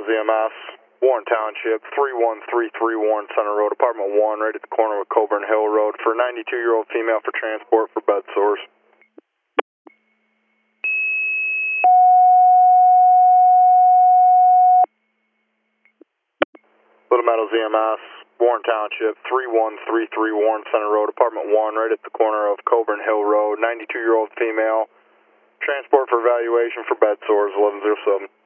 ZMS, Warren Township, 3133 Warren Center Road, Apartment 1, right at the corner of Coburn Hill Road, for a 92-year-old female for transport for bed sores. Little Meadow ZMS, Warren Township, 3133 Warren Center Road, Apartment 1, right at the corner of Coburn Hill Road, 92-year-old female, transport for evaluation for bed sores, 1107.